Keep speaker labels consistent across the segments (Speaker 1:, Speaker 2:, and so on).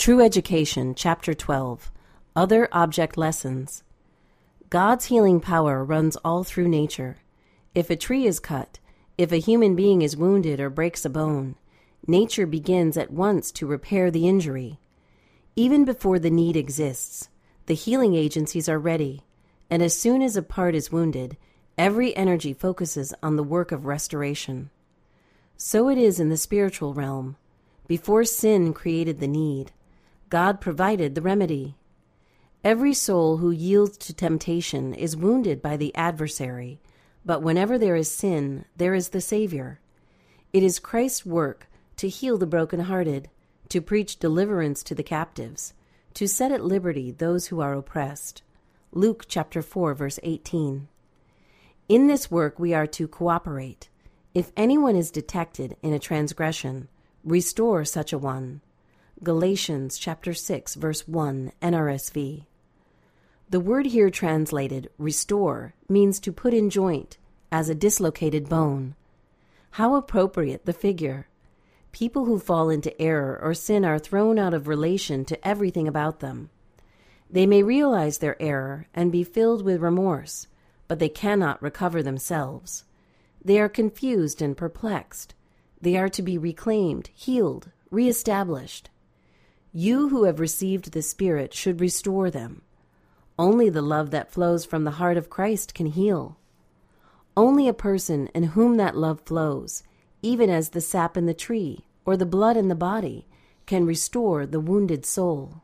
Speaker 1: True Education, Chapter 12, Other Object Lessons. God's healing power runs all through nature. If a tree is cut, if a human being is wounded or breaks a bone, nature begins at once to repair the injury. Even before the need exists, the healing agencies are ready, and as soon as a part is wounded, every energy focuses on the work of restoration. So it is in the spiritual realm. Before sin created the need, God provided the remedy. Every soul who yields to temptation is wounded by the adversary, but whenever there is sin, there is the Savior. It is Christ's work to heal the brokenhearted, to preach deliverance to the captives, to set at liberty those who are oppressed. Luke chapter 4, verse 18. In this work we are to cooperate. If anyone is detected in a transgression, restore such a one. Galatians chapter 6, verse 1, NRSV. The word here translated restore means to put in joint, as a dislocated bone. How appropriate the figure. People who fall into error or sin are thrown out of relation to everything about them. They may realize their error and be filled with remorse, but they cannot recover themselves. They are confused and perplexed. They are to be reclaimed, healed, reestablished. You who have received the Spirit should restore them. Only the love that flows from the heart of Christ can heal. Only a person in whom that love flows, even as the sap in the tree or the blood in the body, can restore the wounded soul.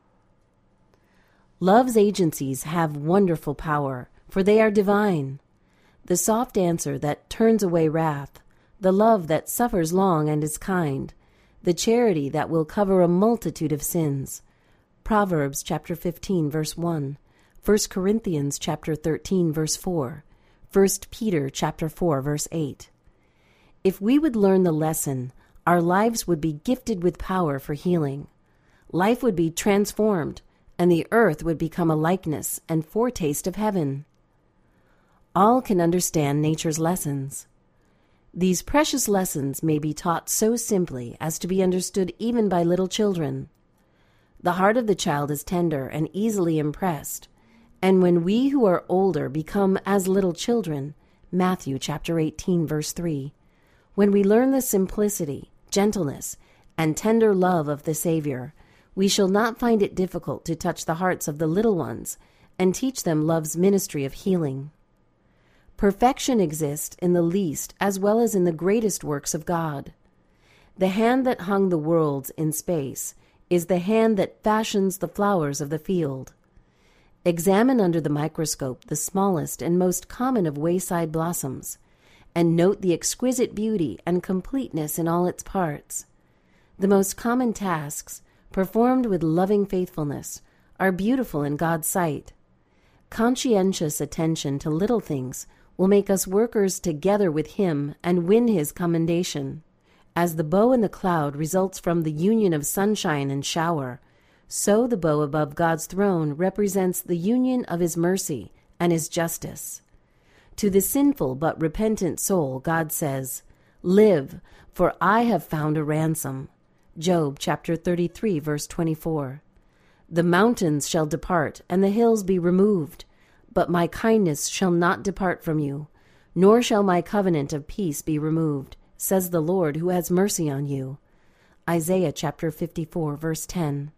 Speaker 1: Love's agencies have wonderful power, for they are divine. The soft answer that turns away wrath, the love that suffers long and is kind, the charity that will cover a multitude of sins. Proverbs chapter 15, verse 1, 1 Corinthians chapter 13, verse 4, 1 Peter chapter 4, verse 8. If we would learn the lesson, our lives would be gifted with power for healing. Life would be transformed, and the earth would become a likeness and foretaste of heaven. All can understand nature's lessons. These precious lessons may be taught so simply as to be understood even by little children. The heart of the child is tender and easily impressed, and when we who are older become as little children, Matthew chapter 18, verse 3, when we learn the simplicity, gentleness, and tender love of the Savior, we shall not find it difficult to touch the hearts of the little ones and teach them love's ministry of healing. Perfection exists in the least as well as in the greatest works of God. The hand that hung the worlds in space is the hand that fashions the flowers of the field. Examine under the microscope the smallest and most common of wayside blossoms, and note the exquisite beauty and completeness in all its parts. The most common tasks, performed with loving faithfulness, are beautiful in God's sight. Conscientious attention to little things will make us workers together with Him and win His commendation. As the bow in the cloud results from the union of sunshine and shower, so the bow above God's throne represents the union of His mercy and His justice. To the sinful but repentant soul, God says, "Live, for I have found a ransom." Job chapter 33, verse 24. The mountains shall depart, and the hills be removed, but my kindness shall not depart from you, nor shall my covenant of peace be removed, says the Lord who has mercy on you. Isaiah chapter 54, verse 10.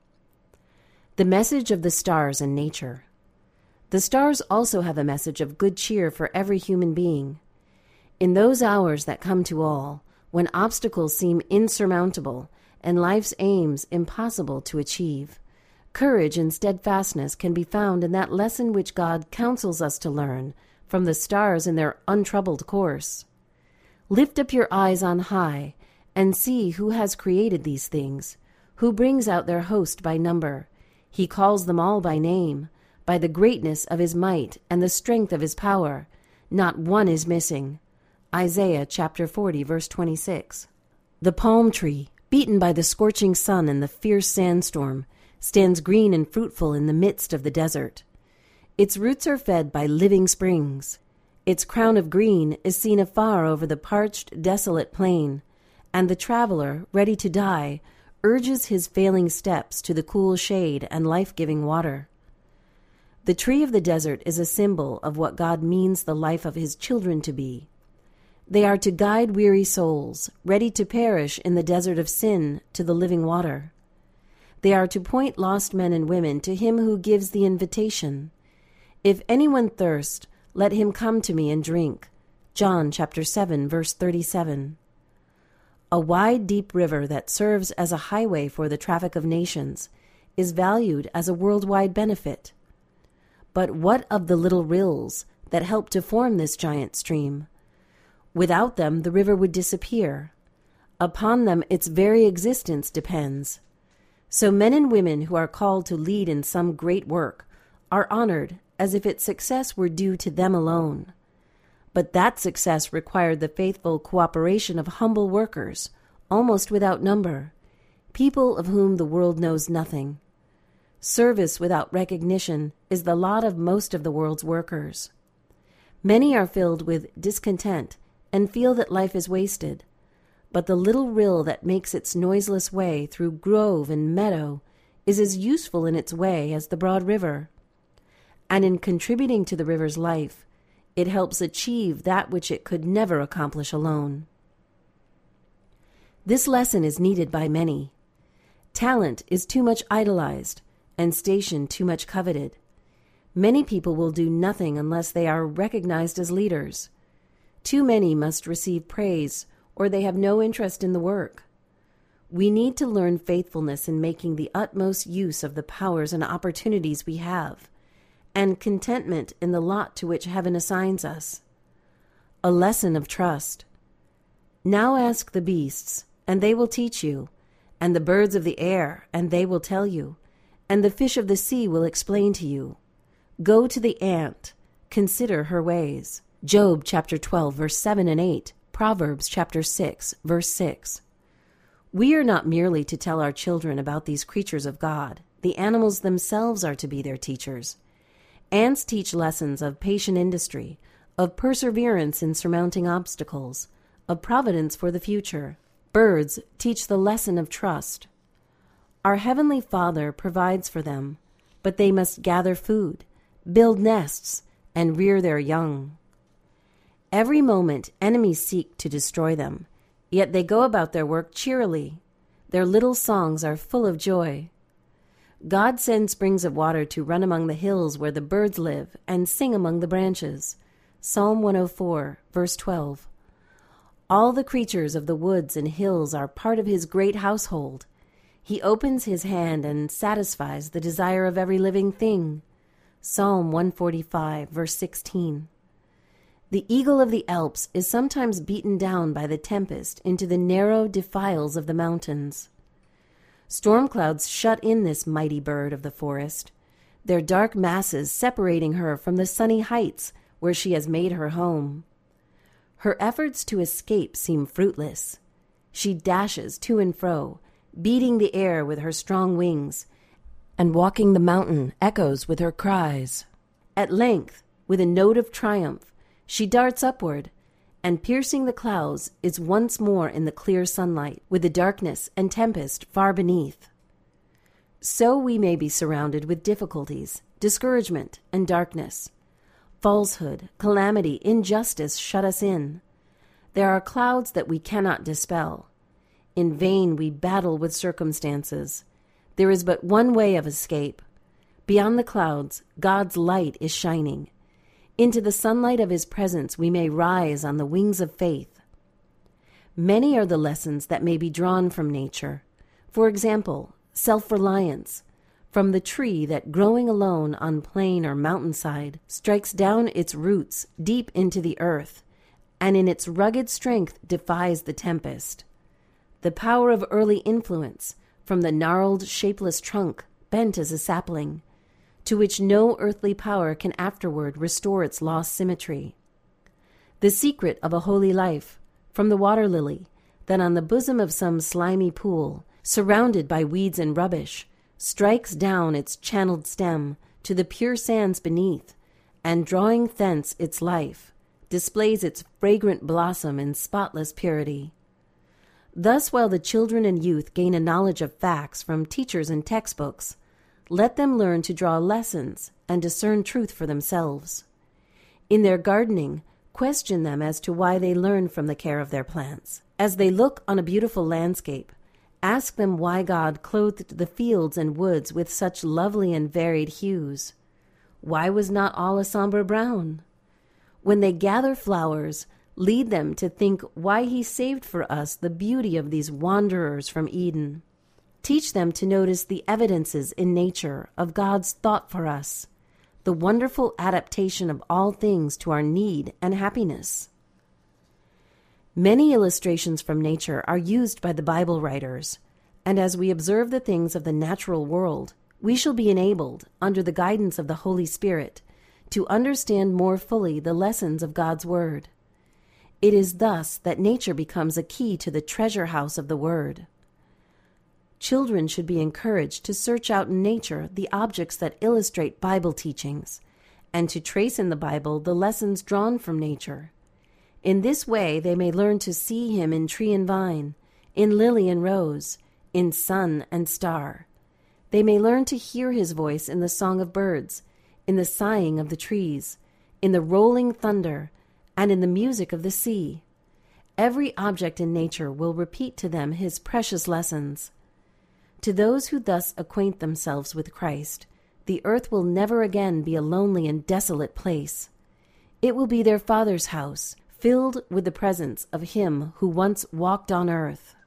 Speaker 1: The message of the stars in nature. The stars also have a message of good cheer for every human being. In those hours that come to all, when obstacles seem insurmountable and life's aims impossible to achieve, courage and steadfastness can be found in that lesson which God counsels us to learn from the stars in their untroubled course. Lift up your eyes on high and see who has created these things, who brings out their host by number. He calls them all by name, by the greatness of His might and the strength of His power. Not one is missing. Isaiah chapter 40, verse 26. The palm tree, beaten by the scorching sun and the fierce sandstorm, stands green and fruitful in the midst of the desert. Its roots are fed by living springs. Its crown of green is seen afar over the parched, desolate plain, and the traveler, ready to die, urges his failing steps to the cool shade and life-giving water. The tree of the desert is a symbol of what God means the life of his children to be. They are to guide weary souls, ready to perish in the desert of sin, to the living water. They are to point lost men and women to him who gives the invitation. If anyone thirst, let him come to me and drink. John chapter 7, verse 37. A wide, deep river that serves as a highway for the traffic of nations is valued as a worldwide benefit. But what of the little rills that help to form this giant stream? Without them, the river would disappear. Upon them, its very existence depends. So men and women who are called to lead in some great work are honored as if its success were due to them alone. But that success required the faithful cooperation of humble workers, almost without number, people of whom the world knows nothing. Service without recognition is the lot of most of the world's workers. Many are filled with discontent and feel that life is wasted, but the little rill that makes its noiseless way through grove and meadow is as useful in its way as the broad river. And in contributing to the river's life, it helps achieve that which it could never accomplish alone. This lesson is needed by many. Talent is too much idolized, and station too much coveted. Many people will do nothing unless they are recognized as leaders. Too many must receive praise, or they have no interest in the work. We need to learn faithfulness in making the utmost use of the powers and opportunities we have, and contentment in the lot to which heaven assigns us. A lesson of trust. Now ask the beasts, and they will teach you, and the birds of the air, and they will tell you, and the fish of the sea will explain to you. Go to the ant, consider her ways. Job chapter 12, verse 7 and 8, Proverbs chapter 6, verse 6. We are not merely to tell our children about these creatures of God. The animals themselves are to be their teachers. Ants teach lessons of patient industry, of perseverance in surmounting obstacles, of providence for the future. Birds teach the lesson of trust. Our Heavenly Father provides for them, but they must gather food, build nests, and rear their young. Every moment enemies seek to destroy them, yet they go about their work cheerily. Their little songs are full of joy. God sends springs of water to run among the hills where the birds live and sing among the branches. Psalm 104, verse 12. All the creatures of the woods and hills are part of his great household. He opens his hand and satisfies the desire of every living thing. Psalm 145, verse 16. The eagle of the Alps is sometimes beaten down by the tempest into the narrow defiles of the mountains. Storm clouds shut in this mighty bird of the forest, their dark masses separating her from the sunny heights where she has made her home. Her efforts to escape seem fruitless. She dashes to and fro, beating the air with her strong wings, and walking the mountain echoes with her cries. At length, with a note of triumph, she darts upward, and piercing the clouds is once more in the clear sunlight, with the darkness and tempest far beneath. So we may be surrounded with difficulties, discouragement, and darkness. Falsehood, calamity, injustice shut us in. There are clouds that we cannot dispel. In vain we battle with circumstances. There is but one way of escape. Beyond the clouds, God's light is shining. Into the sunlight of his presence we may rise on the wings of faith. Many are the lessons that may be drawn from nature. For example, self-reliance, from the tree that, growing alone on plain or mountainside, strikes down its roots deep into the earth, and in its rugged strength defies the tempest. The power of early influence, from the gnarled, shapeless trunk, bent as a sapling, to which no earthly power can afterward restore its lost symmetry. The secret of a holy life, from the water lily, that on the bosom of some slimy pool, surrounded by weeds and rubbish, strikes down its channeled stem to the pure sands beneath, and drawing thence its life, displays its fragrant blossom in spotless purity. Thus, while the children and youth gain a knowledge of facts from teachers and textbooks, let them learn to draw lessons and discern truth for themselves. In their gardening, question them as to why they learn from the care of their plants. As they look on a beautiful landscape, ask them why God clothed the fields and woods with such lovely and varied hues. Why was not all a somber brown? When they gather flowers, lead them to think why He saved for us the beauty of these wanderers from Eden. Teach them to notice the evidences in nature of God's thought for us, the wonderful adaptation of all things to our need and happiness. Many illustrations from nature are used by the Bible writers, and as we observe the things of the natural world, we shall be enabled, under the guidance of the Holy Spirit, to understand more fully the lessons of God's Word. It is thus that nature becomes a key to the treasure house of the Word. Children should be encouraged to search out in nature the objects that illustrate Bible teachings, and to trace in the Bible the lessons drawn from nature. In this way they may learn to see Him in tree and vine, in lily and rose, in sun and star. They may learn to hear His voice in the song of birds, in the sighing of the trees, in the rolling thunder, and in the music of the sea. Every object in nature will repeat to them His precious lessons. To those who thus acquaint themselves with Christ, the earth will never again be a lonely and desolate place. It will be their Father's house, filled with the presence of Him who once walked on earth.